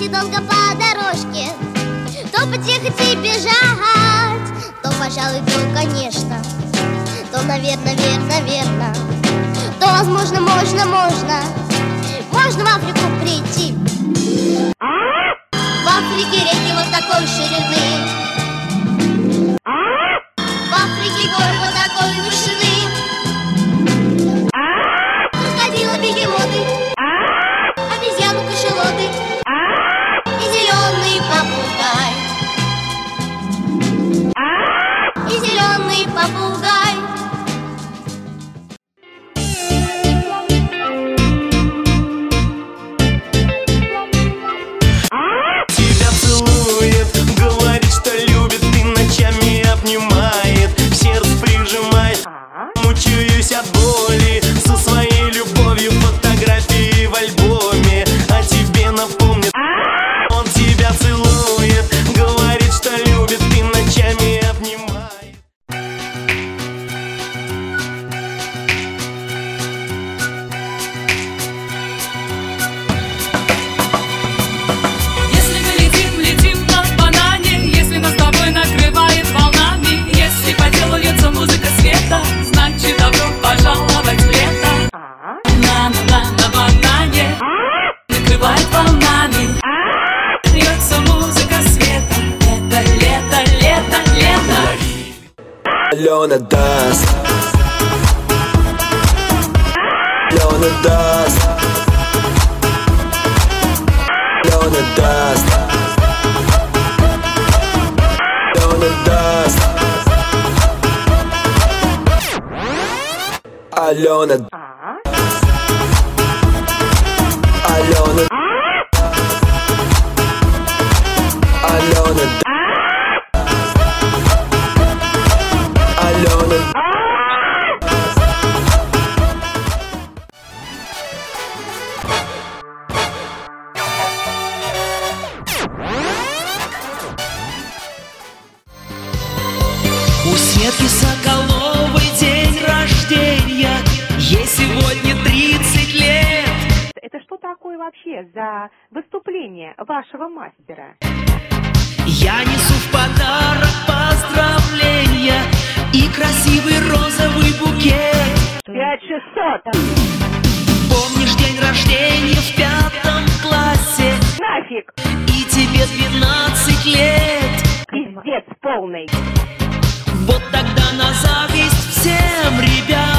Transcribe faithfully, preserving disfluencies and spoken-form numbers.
идти долго по дорожке, то потихать и бежать, то, пожалуй, то, конечно, то, наверное, верно, верно, то, возможно, можно, можно, можно в Африку прийти. В Африке реки вот такой ширины, в Африке горы вот такой вышины, крокодилы, бегемоты, обезьяны, кашалоты и зеленый попугай, и зеленый попугай. Тебя целует, говорит, что любит, и ночами обнимает, в сердце прижимает. Мучаюсь от боли, со своей любовью фотографии в альбоме о тебе напомнит. Он тебя целует, говорит, что любит, и ночами обнимает. Если мы летим, летим на банане, если нас с тобой накрывает волнами, если по телу льется музыка света, значит добро пожаловать в лето. На, на, на, на банане накрывает волнами, льется музыка света. Это лето, лето, лето. Алена даст, Алена даст, Алена даст, Алена даст, Алена, Алена, Алена, Алена. У Светки Соколовой день рождения, ей сегодня тридцать лет. Это что такое вообще за выступление вашего мастера? Я несу в подарок поздравления и красивый розовый букет. Пять шестьсот. Помнишь день рождения в пятом классе? Нафиг. И тебе двенадцать лет. Пиздец полный. Вот тогда на зависть всем ребят